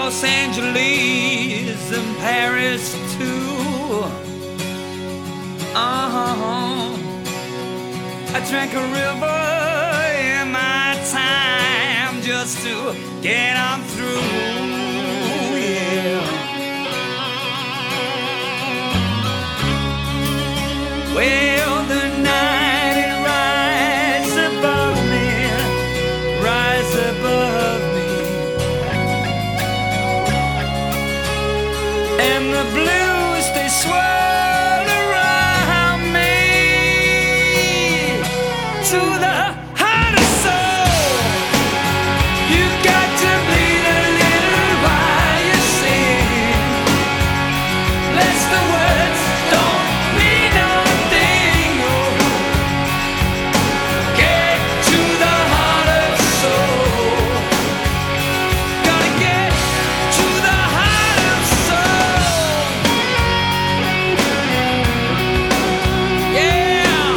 Los Angeles and Paris too. I drank a river in my time just to get on through. Yeah. Well, the night it rises above me, rise above me, and the blues they swirl around me to the heart of soul. You got to bleed a little while you sing, lest the words don't mean nothing. Oh, get to the heart of soul. Gotta get to the heart of soul. Yeah.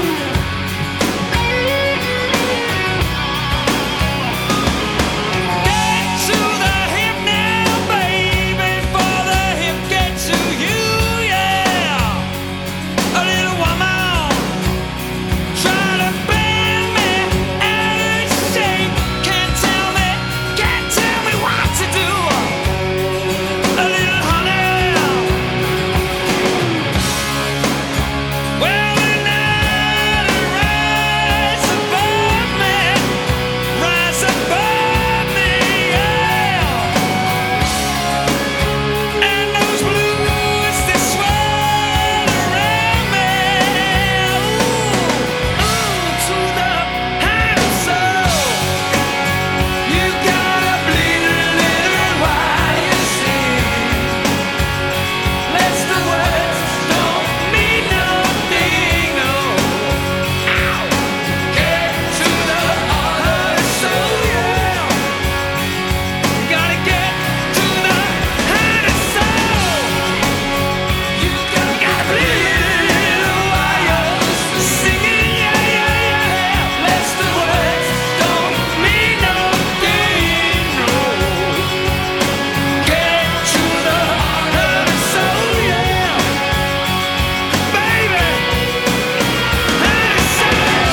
Get to the hip now, baby, for the hip get to you, yeah. A little woman, try to bend me out of shape. Can't tell me what to do. A little honey. Well, the night rise above me, yeah. And those blues they swirl around me. Ooh, to the heart of soul. You gotta bleed a little while you sing, lest the words don't mean nothing. Oh, get to the heart of soul, yeah. Gotta get to the heart of soul. You gotta bleed while you're singing, yeah, yeah, yeah. Lest the words don't mean nothing. No, get to the heart of soul, yeah, baby. Heart of soul.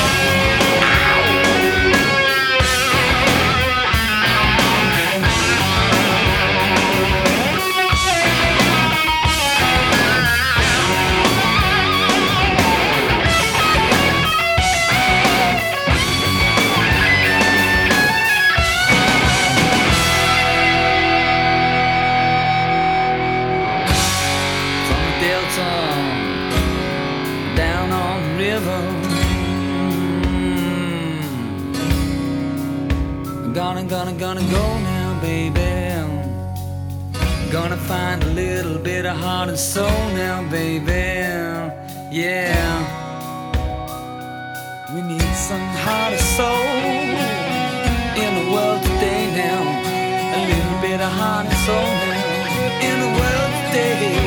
From the Delta down on the river, gonna go now, baby. Gonna find a little bit of heart and soul now, baby. Yeah, we need some heart and soul in the world today now. A little bit of heart and soul now in the world today.